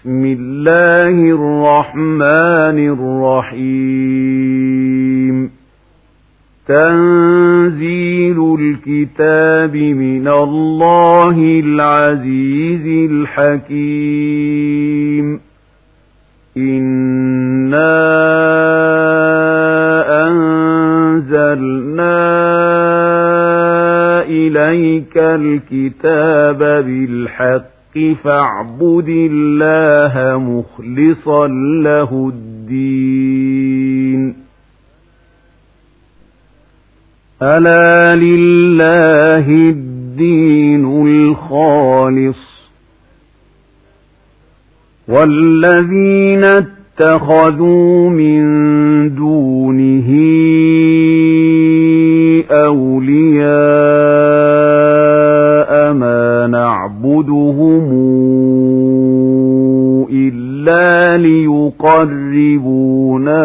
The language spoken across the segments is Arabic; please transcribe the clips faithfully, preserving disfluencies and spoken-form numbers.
بسم الله الرحمن الرحيم تنزيل الكتاب من الله العزيز الحكيم إنا أنزلنا إليك الكتاب بالحق فاعبد الله مخلصا له الدين ألا لله الدين الخالص والذين اتخذوا من دونه أولياء ما نعبدهم إلا ليقربونا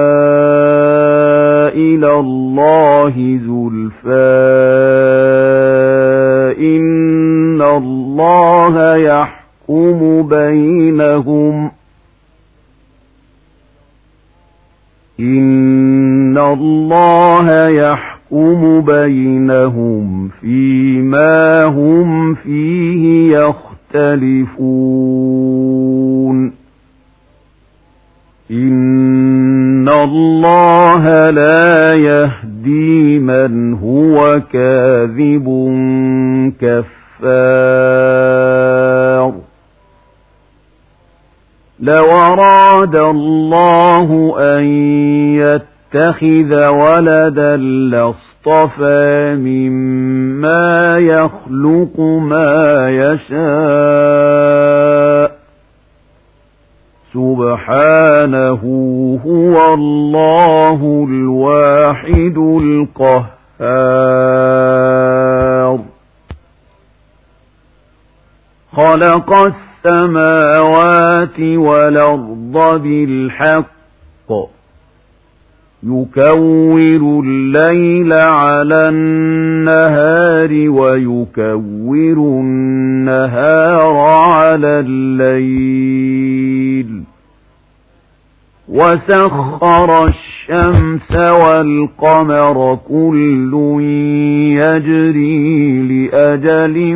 إلى الله زلفى إن الله يحكم بينهم إن الله يحكم بينهم فيما هم فيه يختلفون إن الله لا يهدي من هو كاذب كفار لو أراد الله أن يتخذ ولدا لاصطفى مما يخلق ما يشاء سبحانه هو الله الواحد القهار خلق السماوات والأرض بالحق يكور الليل على النهار ويكور النهار على الليل وسخر الشمس والقمر كل يجري لأجل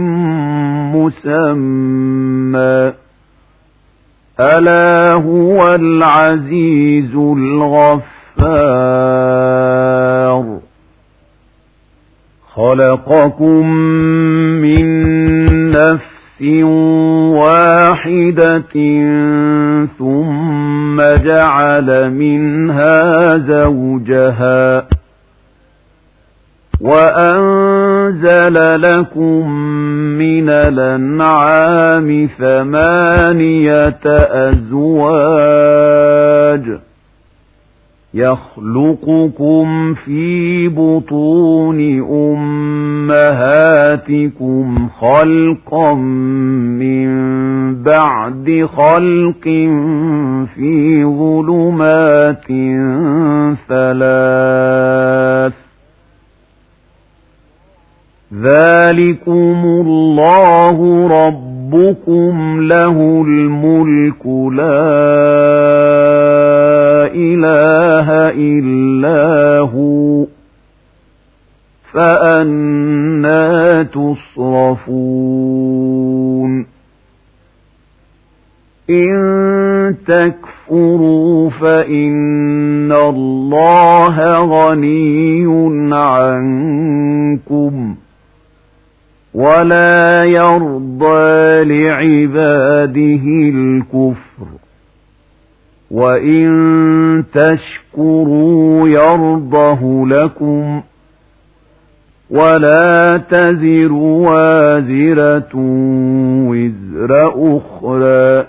مسمى ألا هو العزيز الغفار خلقكم من نفس واحدة ثم جعل منها زوجها وأنزل لكم من الأنعام ثمانية أزواج يخلقكم في بطون أمهاتكم خلقا من بعد خلق في ظلمات ثلاث ذلكم الله ربكم له الملك لا إله إلا هو فأنى تصرفون إن تكفروا فإن الله غني عنكم ولا يرضى لعباده الكفر وإن تشكروا يرضه لكم ولا تزر وازرة وزر أخرى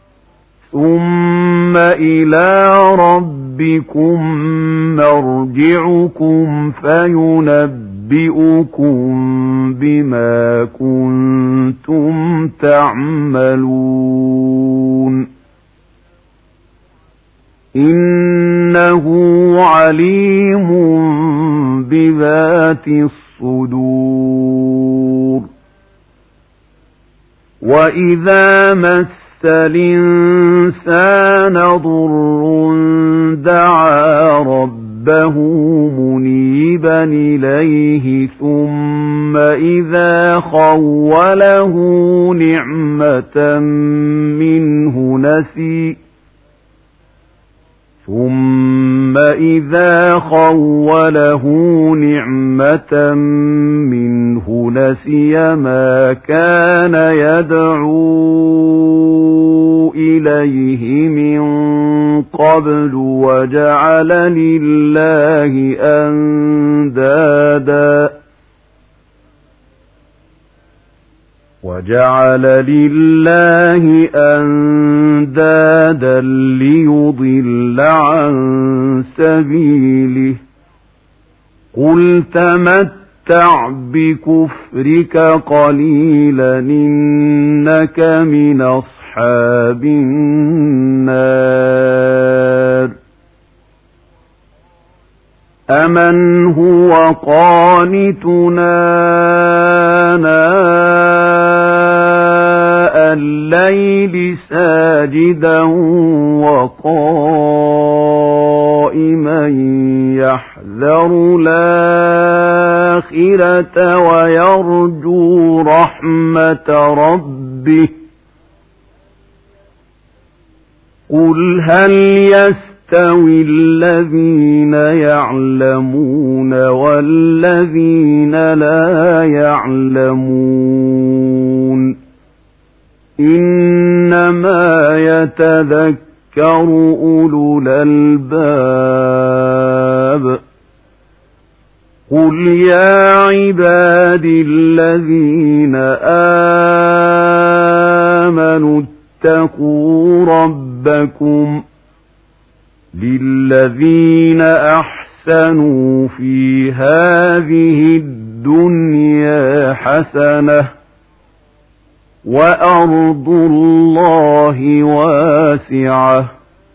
ثم إلى ربكم مرجعكم فينبئكم بما كنتم تعملون إنه عليم بذات الصدور وإذا مس الإنسان ضر دعا ربه منيبا إليه ثم إذا خوله نعمة منه نسي ثم إذا خوله نعمة منه نسي ما كان يدعو إليه من قبل وجعل لله أندادا وجعل لله أندادا ليضل عن سبيله قل تمتع بكفرك قليلا إنك من أصحاب النار أمن هو قانتنا آناء الليل ساجدا وقائما يحذر الآخرة ويرجو رحمة ربه قل هل يستوي الذين يعلمون والذين لا يعلمون إنما يتذكر أولو الألباب قل يا عبادي الذين آمنوا اتقوا ربكم للذين أحسنوا في هذه الدنيا حسنة وأرض الله واسعة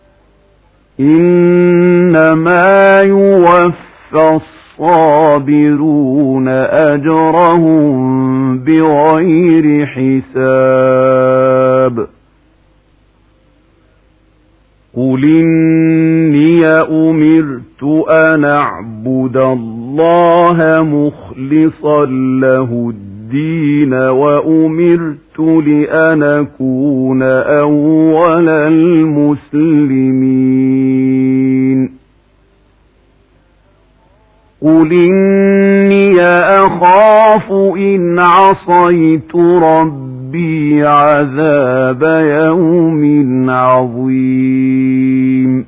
إنما يوفى الصابرون أجرهم بغير حساب قل إني أمرت أن أعبد الله مخلصا له الدين وأمرت لأن أكون أول المسلمين قل إني أخاف إن عصيت ربي عذاب يوم عظيم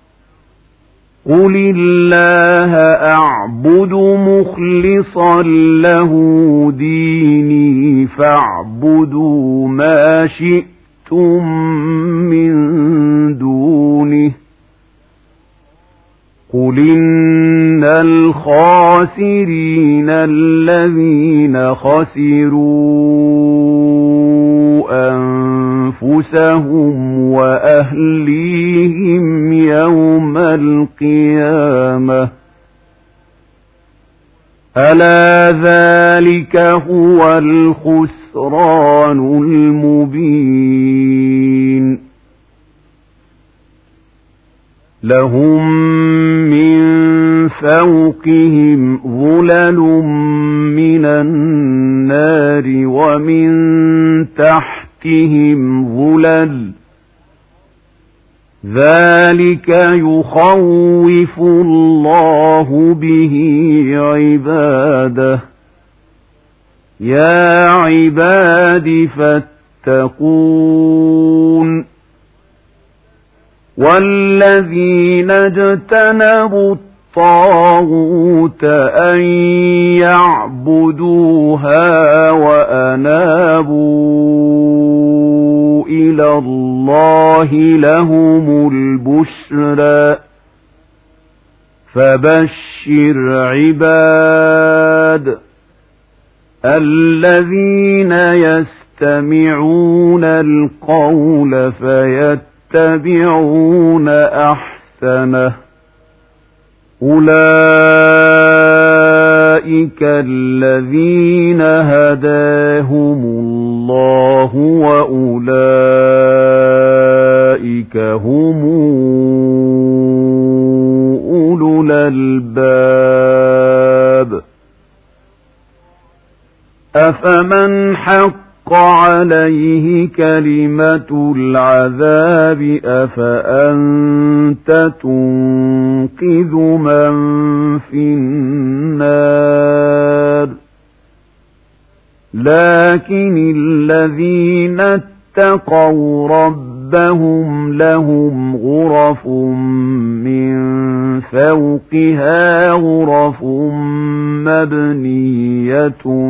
قل الله أعبد مخلصا له ديني فاعبدوا ما شئتم من دونه قل إن الخاسرين الذين خسروا أنفسهم وأهليهم يوم القيامة ألا ذلك هو الخسران المبين لهم من فوقهم ظلل من النار ومن تحتهم ظلل ذلك يخوف الله به عباده يا عباد فاتقون والذين اجتنبوا الطاغوت أن يعبدوها وأنابوا إلى الله لهم البشرى فبشر عباد الذين يستمعون القول فيتبعون يتبعون أحسنه أولئك الذين هداهم الله وأولئك هم أولو الألباب أفمن حق عليه كلمة العذاب أفأنت تنقذ من في النار لكن الذين اتقوا ربهم لهم غرف من فوقها غرف مبنية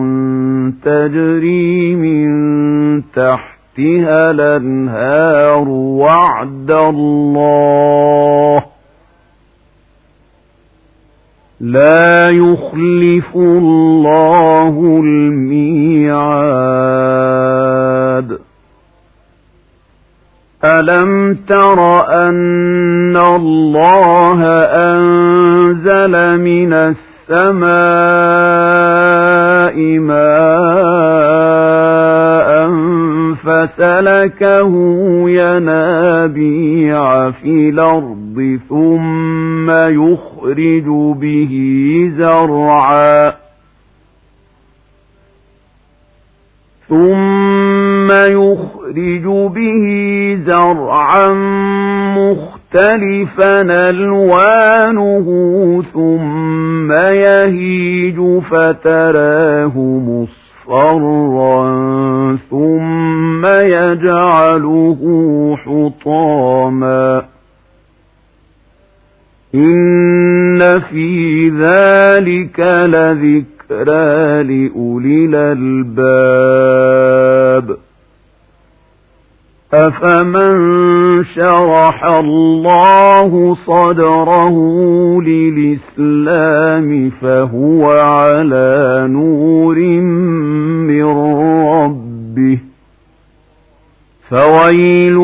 تجري من تحتها الأنهار وعد الله لا يخلف الله الميعاد ألم تر أن الله أنزل من السماء ماء فسلكه ينابيع في الأرض ثم يخرج به زرعا ثم يخرج به زرعا مختلفا ألوانه ثم يهيج فتراه مصفرا ثم يجعله حطاما إن في ذلك لذكرى لأولي الألباب أفمن شرح الله صدره للإسلام فهو على نور من ربه فويل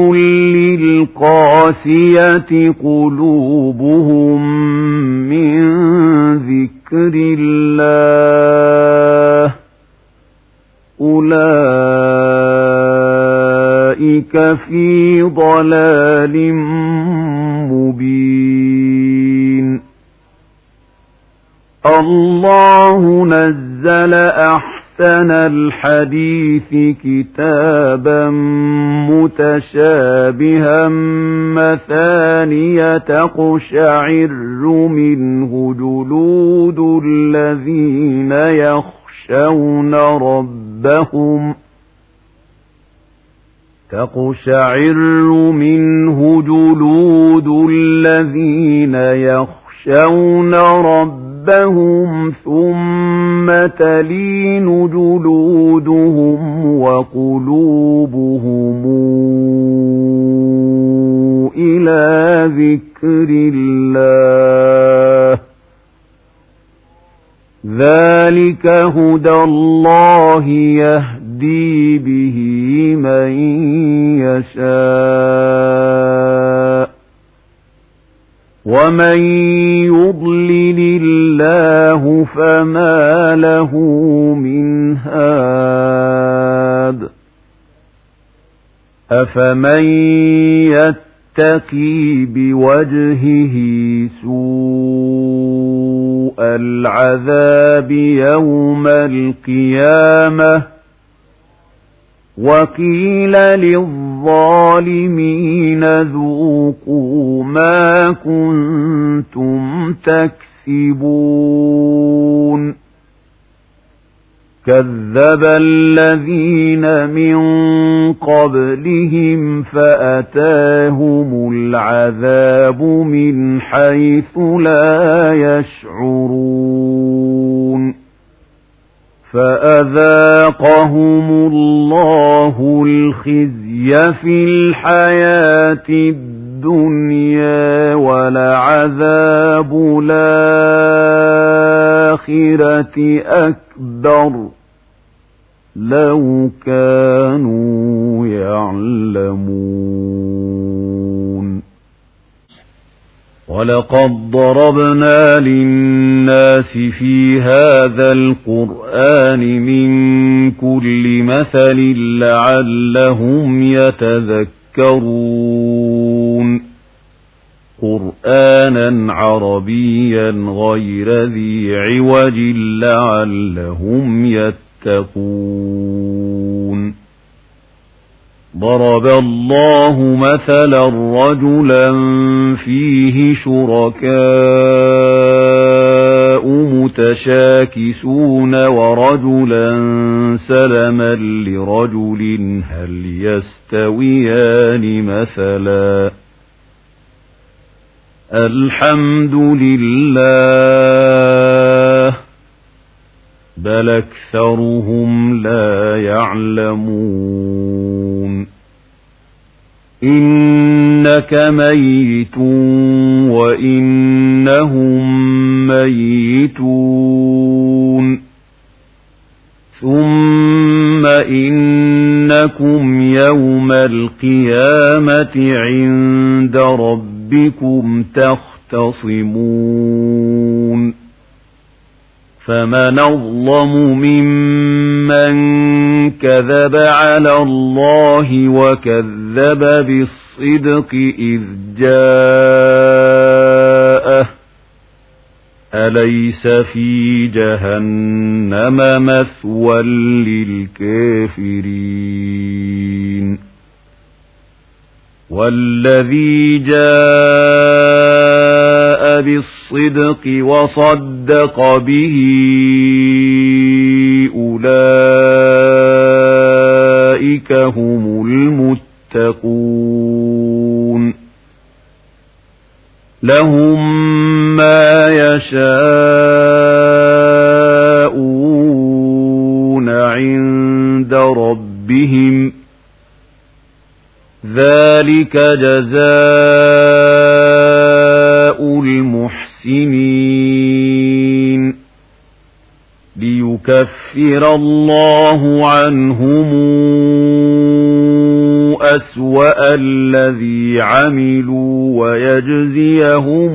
للقاسية قلوبهم من ذكر الله أولئك في ضلال مبين الله نزل أحسن الحديث كتابا متشابها مثانية تقشعر منه جلود الذين يخشون ربهم تقشعر منه جلود الذين يخشون ربهم ثم تلين جلودهم وقلوبهم إلى ذكر الله ذلك هدى الله يهدي به من يشاء ومن يضلل الله فما له من هاد أفمن يتقي بوجهه سوء العذاب يوم القيامة وقيل للظالمين ذوقوا ما كنتم تكسبون كذب الذين من قبلهم فأتاهم العذاب من حيث لا يشعرون فأذاقهم الله الخزي في الحياة الدنيا ولعذاب الآخرة أكبر لو كانوا يعلمون ولقد ضربنا للناس في هذا القرآن من كل مثل لعلهم يتذكرون قرآنا عربيا غير ذي عوج لعلهم يتقون ضرب الله مثلا رجلا فيه شركاء متشاكسون ورجلا سلما لرجل هل يستويان مثلا الحمد لله بل أكثرهم لا يعلمون إنك ميت وإنهم ميتون ثم إنكم يوم القيامة عند ربكم تختصمون فمن أظلم ممن كذب على الله وكذب بالصدق إذ جاءه أليس في جهنم مثوى للكافرين والذي جاء بالصدق وصدق به أولئك هم المتقون لهم ما يشاءون عند ربهم ذلك جزاء المحسنين ليكفر الله عنهم أسوأ الذي عملوا ويجزيهم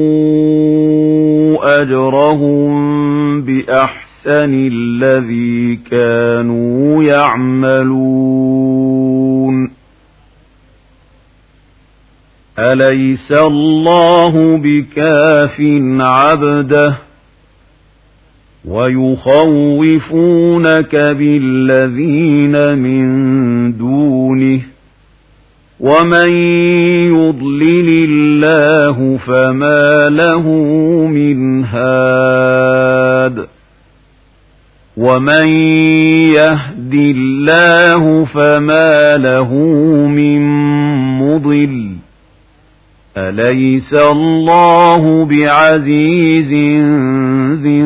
أجرهم بأحسن الذي كانوا يعملون أليس الله بكاف عبده ويخوفونك بالذين من دونه ومن يضلل الله فما له من هاد ومن يهد الله فما له من مضل أليس الله بعزيز ذي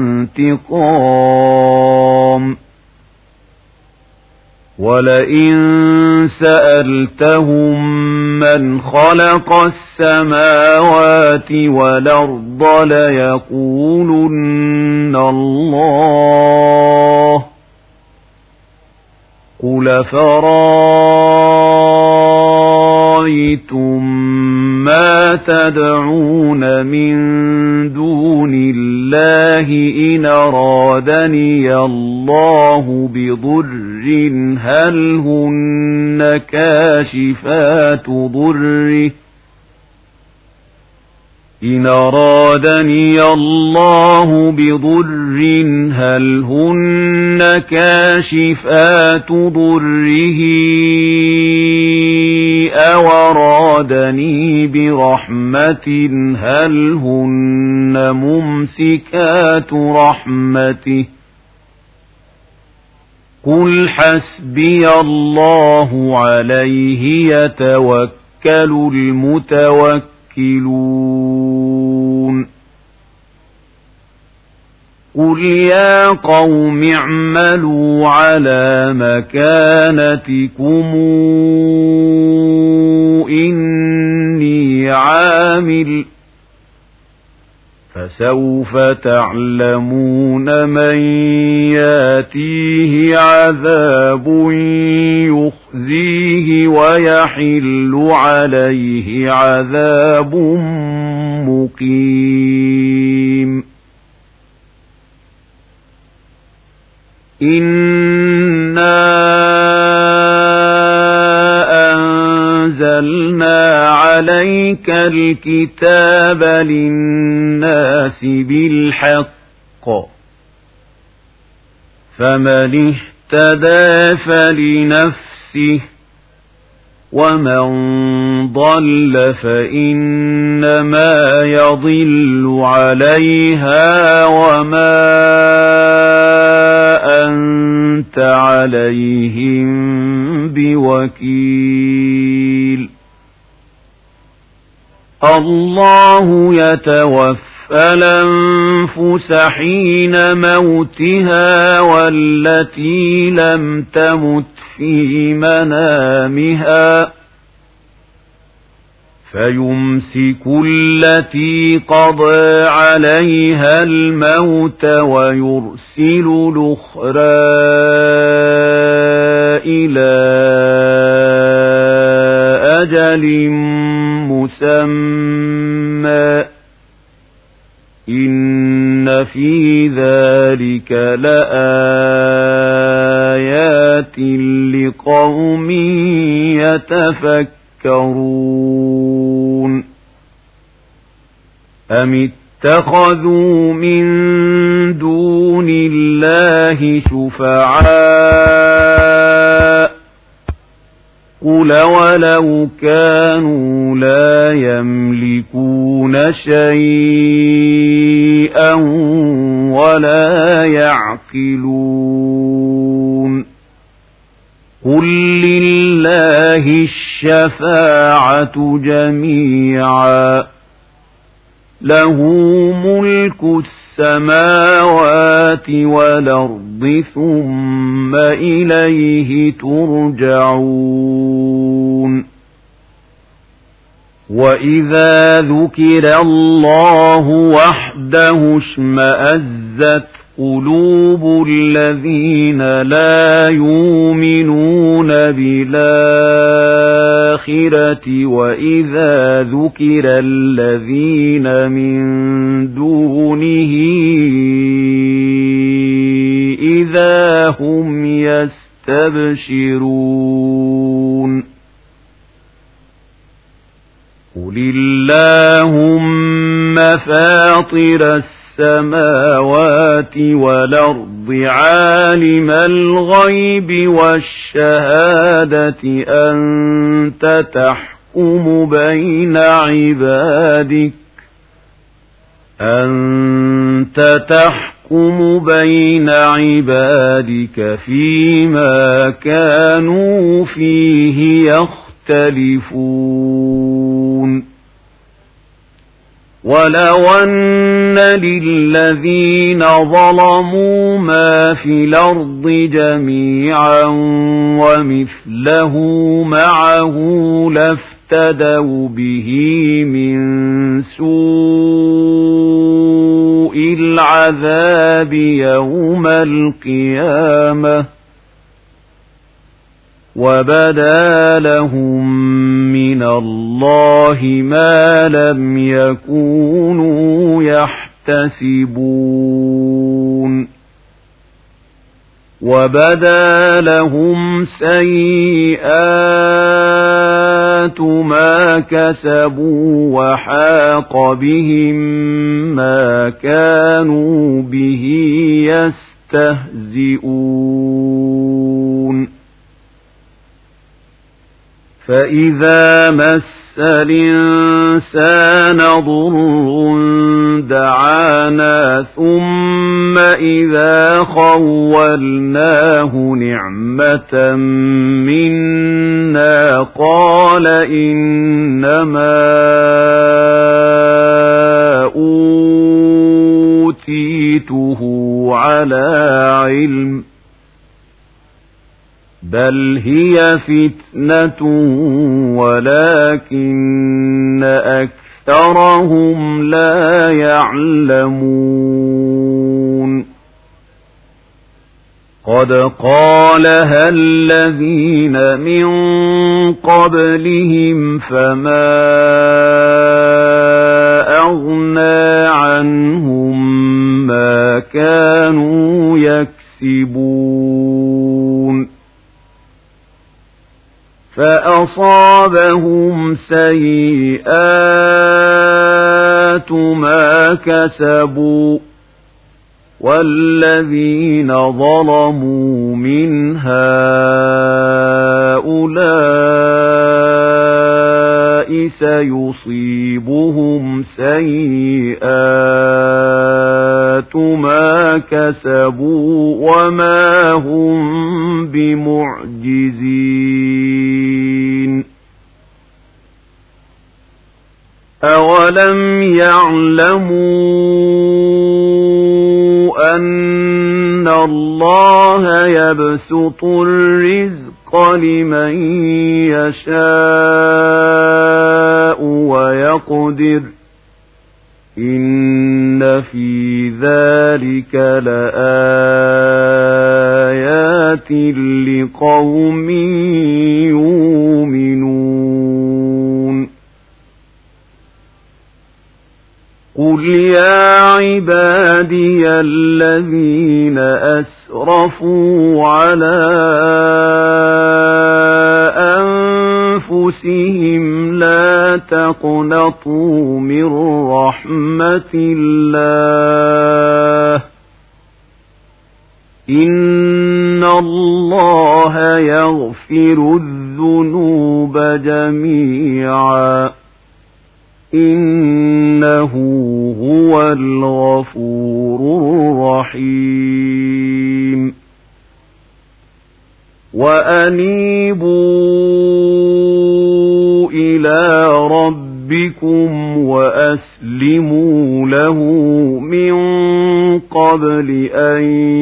انتقام ولئن سألتهم من خلق السماوات والأرض ليقولن الله قل فرأيتم ما تدعون من دون الله إن أرادني الله بضر هل هن كاشفات ضره إن أرادني الله بضر هل هن كاشفات ضره أو أرادني برحمة هل هن ممسكات رحمته قل حسبي الله عليه يتوكل المتوكلون قل يا قوم اعملوا على مكانتكم إني عامل فسوف تعلمون من ياتيه عذاب يخزيه ويحل عليه عذاب مقيم إنا أنزلنا أنزلنا عليك الكتاب للناس بالحق فمن اهتدى فلنفسه ومن ضل فإنما يضل عليها وما أنت عليهم بوكيل الله يتوفى الأنفس حين موتها والتي لم تمت في منامها فيمسك التي قضى عليها الموت ويرسل الأخرى إلى أجل مسمى إن في ذلك لآيات لقوم يتفكرون أم اتخذوا من دون الله شفعاء قل ولو كانوا لا يملكون شيئا ولا يعقلون قل لله الشفاعة جميعا له ملك السماوات والأرض ثم إليه ترجعون وإذا ذكر الله وحده اشمأزت قلوب الذين لا يؤمنون بالآخرة وإذا ذكر الذين من دونه إذا هم يستبشرون قل اللهم فاطر السماوات والأرض عالم الغيب والشهادة أنت تحكم بين عبادك أنت تحكم بين عبادك فيما كانوا فيه يختلفون ولو أن للذين ظلموا ما في الأرض جميعا ومثله معه لافتدوا به من سوء العذاب يوم القيامة وبدا لهم من الله ما لم يكونوا يحتسبون وبدا لهم سيئات ما كسبوا وحاق بهم ما كانوا به يستهزئون فإذا مس الإنسان ضر دعانا ثم إذا خولناه نعمة منا قال إنما أوتيته على علم بل هي فتنة ولكن أكثرهم لا يعلمون قد قالها الذين من قبلهم فما أغنى عنهم ما كانوا يكسبون فأصابهم سيئات ما كسبوا والذين ظلموا من هؤلاء سيصيبهم سيئات ما كسبوا وما هم بمعجزين أولم يعلموا أن الله يبسط الرزق لمن يشاء ويقدر إن في ذلك لآيات لقوم يؤمنون قل يا عبادي الذين أسرفوا على أنفسهم لا تقنطوا من رحمة الله إن الله يغفر الذنوب جميعا إنه هو الغفور الرحيم وأنيبوا إلى ربكم وأسلموا له من قبل أن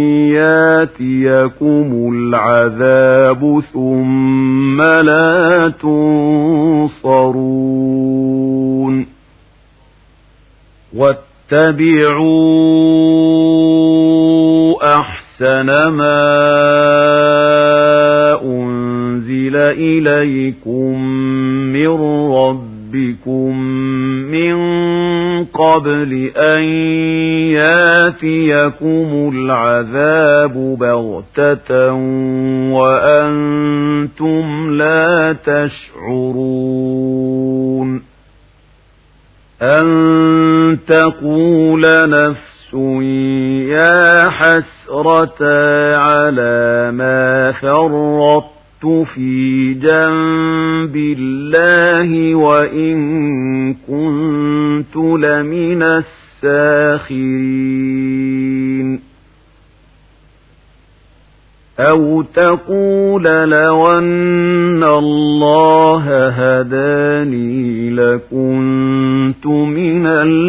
ياتيكم العذاب ثم لا تنصرون واتبعوا أحسن ما أنزل إليكم من ربكم من قبل أن ياتيكم العذاب بغتة وأنتم لا تشعرون أن تقول نفس يا حسرة على ما فرطت في جنب الله وإن كنت لمن الساخرين أو تقول لو أن الله هداني لكنت من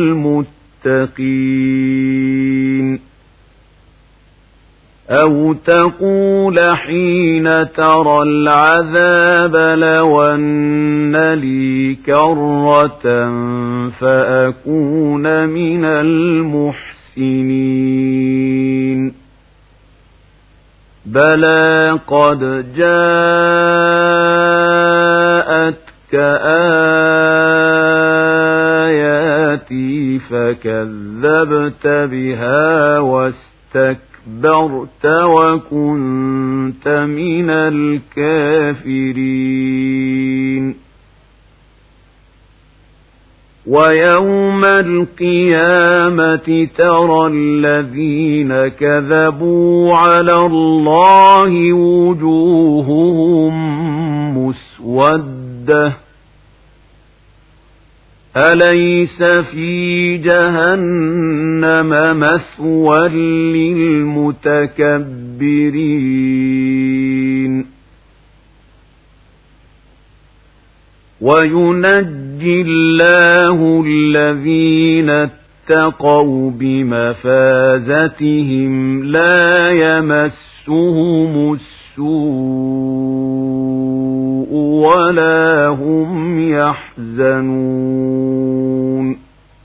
المتقين أو تقول حين ترى العذاب لو أن لي كرة فأكون من المحسنين بلى قد جاءتك آياتي فكذبت بها واستكبرت وكنت من الكافرين ويوم القيامة ترى الذين كذبوا على الله وجوههم مسودة أليس في جهنم مثوى للمتكبرين وينجي الله الذين اتقوا بمفازتهم لا يمسهم السوء ولا هم يحزنون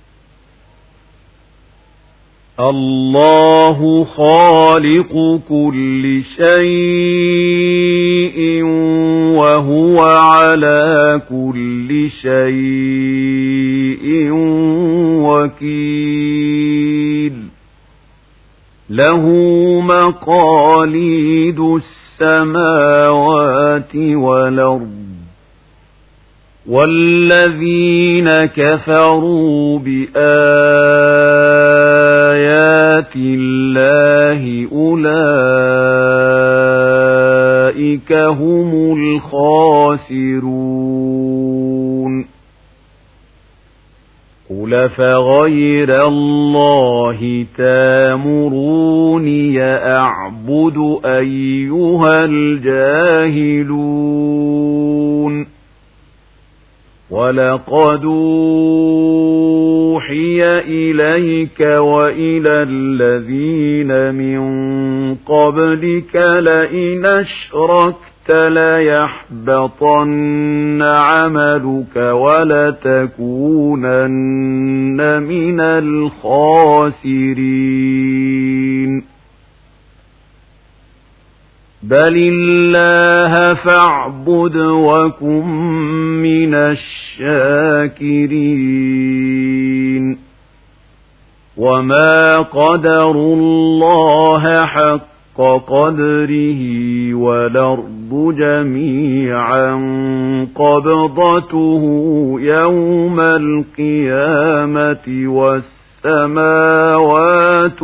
الله خالق كل شيء وهو على كل شيء وكيل له مقاليد السماوات والأرض والذين كفروا بآيات الله أولئك هم الخاسرون قل فغير الله تامروني أعبد أيها الجاهلون ولقد أوحي إليك وإلى الذين من قبلك لئن أشركت ليحبطن عملك ولتكونن من الخاسرين بل الله فاعبد وكن من الشاكرين وما قدروا الله حق قدره والأرض جميعا قبضته يوم القيامة والسماوات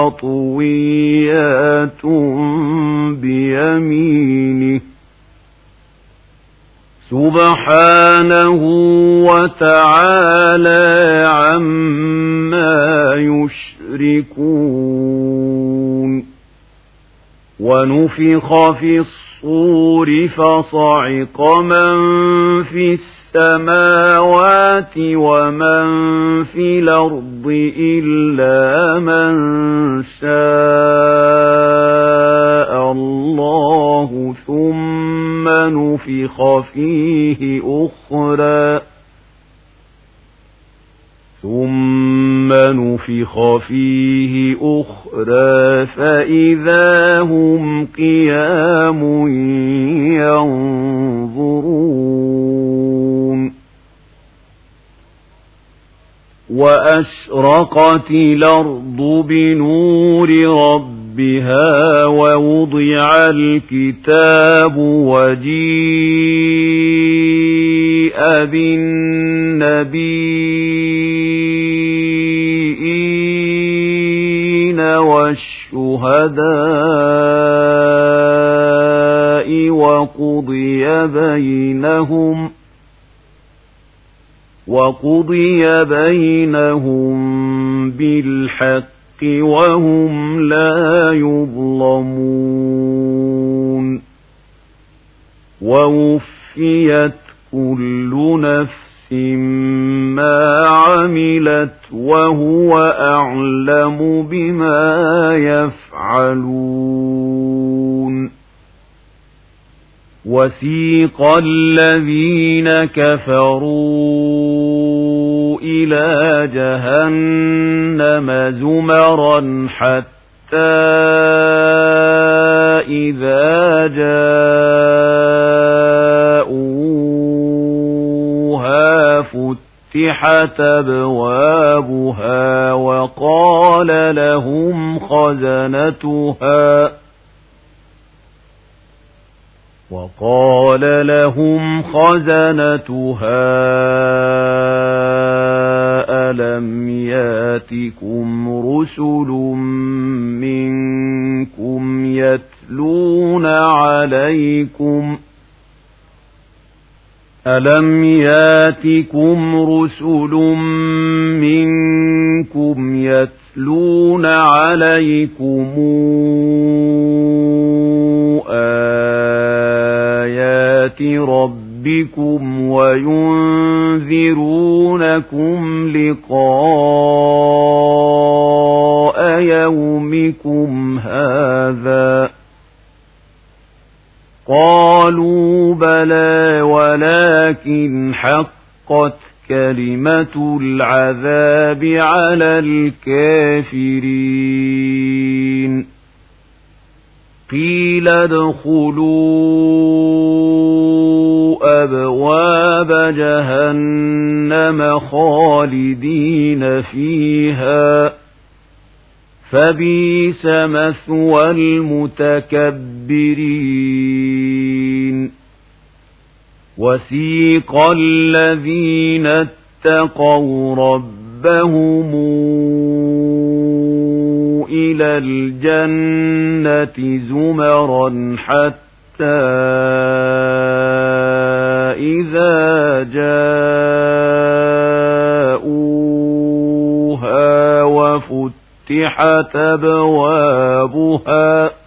مطويات بيمينه سبحانه وتعالى عما يشركون ونفخ في الصور فصعق من في السماوات ومن في الأرض إلا من شاء الله ثم نفخ فيه أخرى ثم نفخ فيه أخرى فإذا هم قيام ينظرون وأشرقت الأرض بنور ربها ووضع الكتاب وجيء بالنبيين والشهداء وقضي بينهم وقضي بينهم بالحق وهم لا يظلمون ووفيت كل نفس ما عملت وهو أعلم بما يفعلون وسيق الذين كفروا إلى جهنم زمرا حتى إذا جاءوها فتحت أبوابها وقال لهم خزنتها وقال لهم خزنتها ألم ياتكم رسل منكم يتلون عليكم ألم ياتكم رسل منكم يتلون عليكم آيات ربكم وينذرونكم لقاء يومكم هذا قالوا بلى ولكن حقت كلمة العذاب على الكافرين قيل ادخلوا أبواب جهنم خالدين فيها فبئس مثوى المتكبرين وسيق الذين اتقوا ربهم إلى الجنة زمرا حتى إذا جاءوها وفتحت أبوابها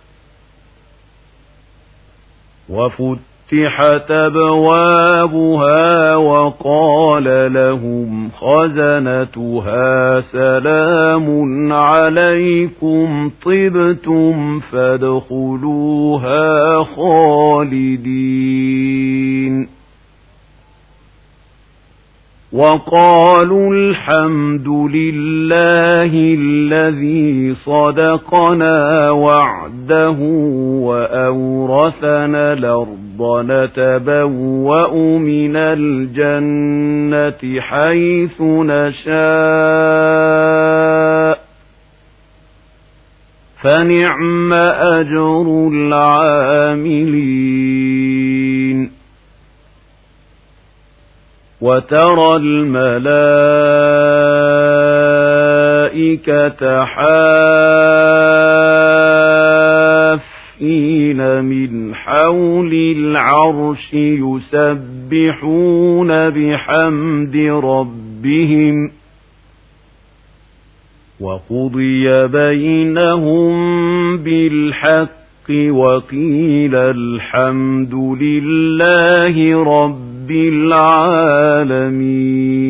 وفتحت أبوابها وقال لهم خزنتها سلام عليكم طبتم فادخلوها خالدين وقالوا الحمد لله الذي صدقنا وعده وأورثنا الأرض نتبوأ من الجنة حيث نشاء فنعم أجر العاملين وترى الملائكة حافين من حول العرش يسبحون بحمد ربهم وقضي بينهم بالحق وقيل الحمد لله رب العالمين